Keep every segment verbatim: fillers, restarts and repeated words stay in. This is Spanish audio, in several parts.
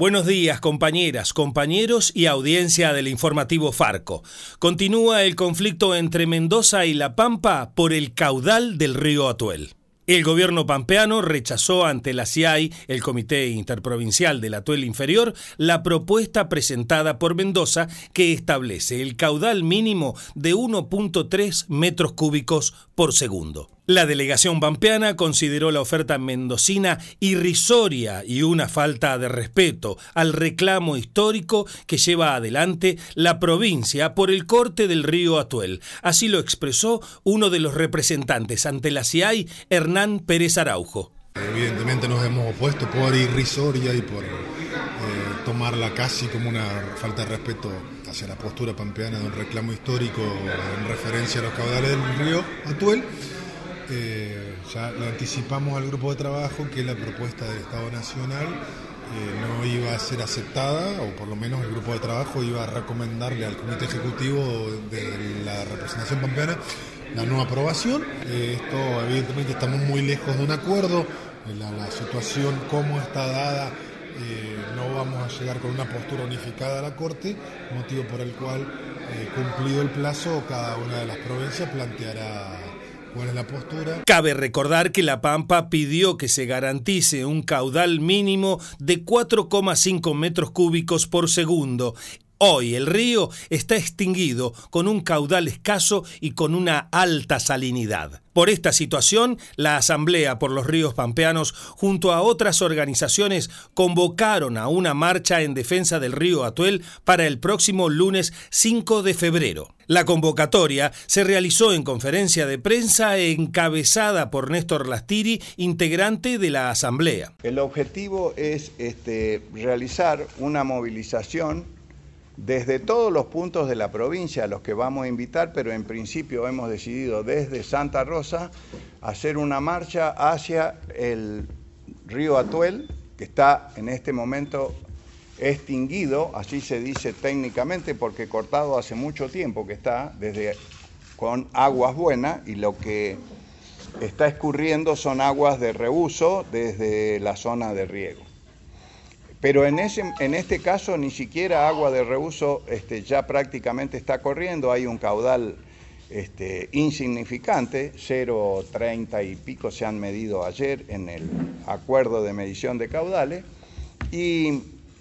Buenos días, compañeras, compañeros y audiencia del informativo Farco. Continúa el conflicto entre Mendoza y La Pampa por el caudal del río Atuel. El gobierno pampeano rechazó ante la C I A I, el Comité Interprovincial del Atuel Inferior, la propuesta presentada por Mendoza que establece el caudal mínimo de uno punto tres metros cúbicos por segundo. La delegación pampeana consideró la oferta mendocina irrisoria y una falta de respeto al reclamo histórico que lleva adelante la provincia por el corte del río Atuel. Así lo expresó uno de los representantes ante la C I A I, Hernán Pérez Araujo. Evidentemente nos hemos opuesto por irrisoria y por eh, tomarla casi como una falta de respeto hacia la postura pampeana de un reclamo histórico en referencia a los caudales del río Atuel. Eh, ya le anticipamos al grupo de trabajo que la propuesta del Estado Nacional eh, no iba a ser aceptada, o por lo menos el grupo de trabajo iba a recomendarle al Comité Ejecutivo de la representación pampeana la no aprobación. Eh, esto evidentemente estamos muy lejos de un acuerdo, la, la situación como está dada, eh, no vamos a llegar con una postura unificada a la Corte, motivo por el cual, eh, cumplido el plazo, cada una de las provincias planteará ¿cuál es la postura? Cabe recordar que La Pampa pidió que se garantice un caudal mínimo de cuatro coma cinco metros cúbicos por segundo. Hoy el río está extinguido con un caudal escaso y con una alta salinidad. Por esta situación, la Asamblea por los Ríos Pampeanos, junto a otras organizaciones, convocaron a una marcha en defensa del río Atuel para el próximo lunes cinco de febrero. La convocatoria se realizó en conferencia de prensa encabezada por Néstor Lastiri, integrante de la Asamblea. El objetivo es este, realizar una movilización desde todos los puntos de la provincia a los que vamos a invitar, pero en principio hemos decidido desde Santa Rosa hacer una marcha hacia el río Atuel, que está en este momento extinguido, así se dice técnicamente, porque cortado hace mucho tiempo que está, desde con aguas buenas, y lo que está escurriendo son aguas de reuso desde la zona de riego. Pero en, ese, en este caso ni siquiera agua de reuso este, ya prácticamente está corriendo, hay un caudal este, insignificante, cero coma treinta y pico se han medido ayer en el acuerdo de medición de caudales, y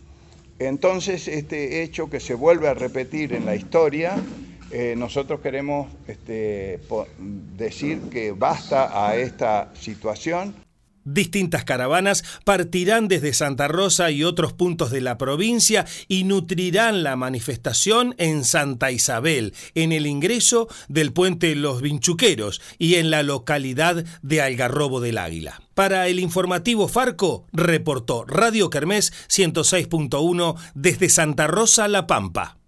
entonces este hecho que se vuelve a repetir en la historia, eh, nosotros queremos este, decir que basta a esta situación. Distintas caravanas partirán desde Santa Rosa y otros puntos de la provincia y nutrirán la manifestación en Santa Isabel, en el ingreso del puente Los Vinchuqueros y en la localidad de Algarrobo del Águila. Para el informativo Farco, reportó Radio Kermés ciento seis punto uno desde Santa Rosa, La Pampa.